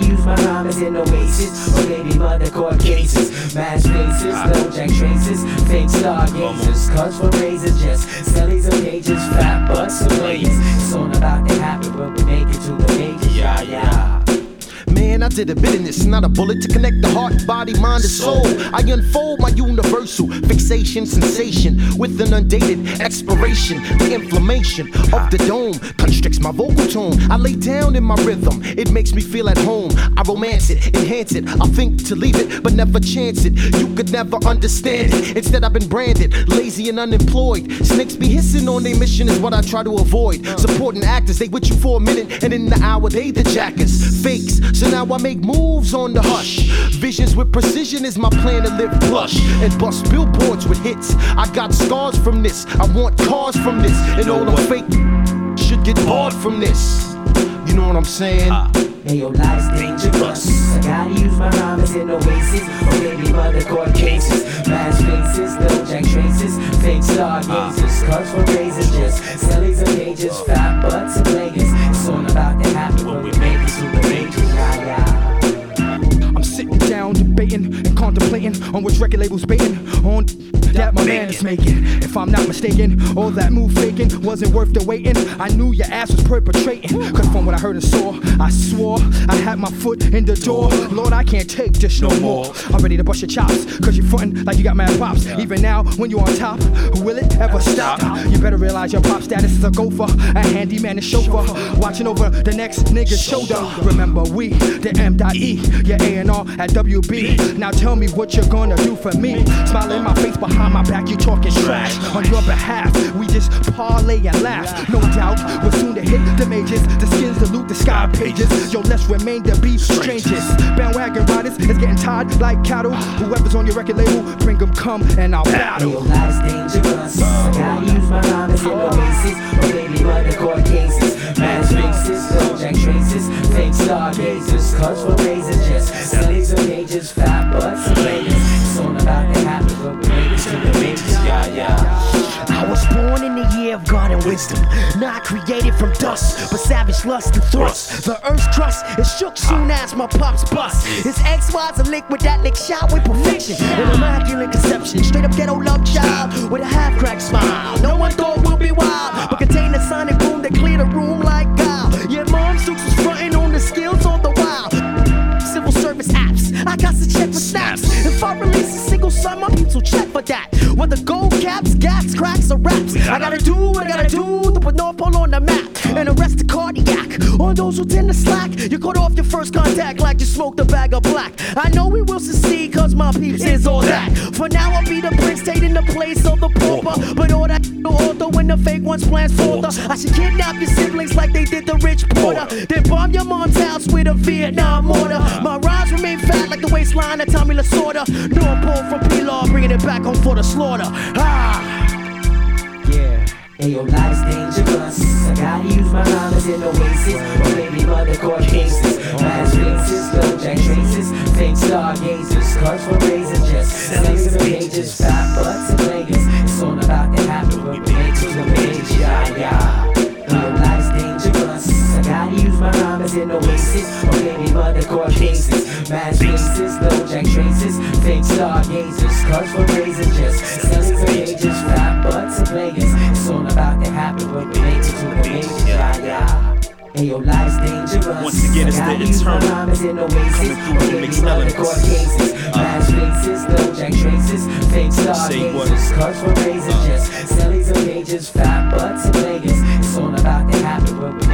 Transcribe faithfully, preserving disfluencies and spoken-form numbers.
use my rhyme as an oasis. Or baby mother court cases, mass faces, low jack traces, fake stargazers, cuts for razors, just sellies of cages, fat butts and ladies. It's all about the happy, but we make it to the majors. Yeah, yeah. Man, I did a bit in this, not a bullet to connect the heart, body, mind, and soul. I unfold my universal fixation, sensation with an undated expiration. The inflammation of the dome constricts my vocal tone. I lay down in my rhythm, it makes me feel at home. I romance it, enhance it. I think to leave it, but never chance it. You could never understand it. Instead, I've been branded lazy and unemployed. Snakes be hissing on their mission is what I try to avoid. Supporting actors, they with you for a minute, and in the hour they the jackers, fakes. So now I make moves on the hush. Visions with precision is my plan to live plush and bust billboards with hits. I got scars from this, I want cars from this, and all the fake should get bored from this. You know what I'm saying? Hey, your life's dangerous. I gotta use my rhyme as an oasis. Or baby mother court cases, mass faces, low jack traces, fake stargazers, cuts for razors, just sellies of cages, fat butts and ladies. It's all about the happy when we make it to the majors. Yeah, yeah. I'm sitting down debating and contemplating on which record label's baiting on that my man is making. If I'm not mistaken, all that move faking wasn't worth the waiting. I knew your ass was perpetrating, cause from what I heard and saw, I swore I had my foot in the door. Lord, I can't take this no more. I'm ready to bust your chops, cause you're frontin' like you got mad pops. Even now, when you're on top, will it ever stop? You better realize your pop status is a gopher, a handyman and chauffeur, watching over the next nigga's shoulder. Remember we, the M E, your A and R at W B. Now tell me what you're gonna do for me. Smile in my face behind my back, you talking trash. On your behalf, we just parlay and laugh. No doubt, we're soon to hit the majors. The skins, the loot, the sky pages. Yo, let's remain to be strangers. Bandwagon riders is getting tired like cattle. Whoever's on your record label, bring them come and I'll battle. Your life's dangerous. I gotta use my rhyme as an oasis. Or baby mother court cases, mass faces, low jack traces, fake stargazers, cuts for razors, just sellies of cages, fat butts and ladies. It's all about the happy, but we make it to the majors. Yeah, yeah. I was born in the year of God and wisdom, not created from dust, but savage lust and thrust. The earth's crust is shook soon as my pops bust. His X-Y's a liquid that lick shot with perfection. An immaculate conception, straight up ghetto love child with a half-cracked smile. No one thought we'll be wild, but contain the sonic boom that clear the room like guile. Yeah, Mom Stooks was frontin' on the skills all the while. Civil service apps, I got to check for snaps. If I release a single song, my peeps will check for that. Whether gold caps, gas, cracks, or raps, I gotta do what I gotta do to put North Pole on the map and arrest the cardiac on those who tend to slack. You cut off your first contact like you smoked a bag of black. I know we will succeed cause my peeps is all that. For now I'll be the prince taking the place of the pauper, but all that no author when the fake ones plans for the. I should kidnap your siblings like they did the rich porter, then bomb your mom's house with a Vietnam mortar. My rhymes remain fat like the waistline of Tommy Lasorda. North Pole from P-Law, bringing it back home for the slaughter. Ah, yeah. Hey, your life's dangerous. I gotta use my rhyme as an oasis. Or baby mother court cases, mass faces, low jack traces, fake stargazers, cuts for razors, just sellies of cages, fat butts and ladies. It's all about the happy, but we make it to the majors. Yeah, yeah. Hey, your life's dangerous. I gotta use my rhyme as an oasis. Or baby mother court cases, mass faces, low jack traces, fake stargazers, cuts for razors, just sellies of cages, fat butts and ladies. It's all about the happy, but we make it to the majors. Yeah, yeah. Hey, your life's dangerous. Once again, it's the eternal coming through the mixed elements. Mass faces, low jack traces, fake stargazers, cuts for razors, just sellies of cages, fat butts and ladies. It's all about the happy, but we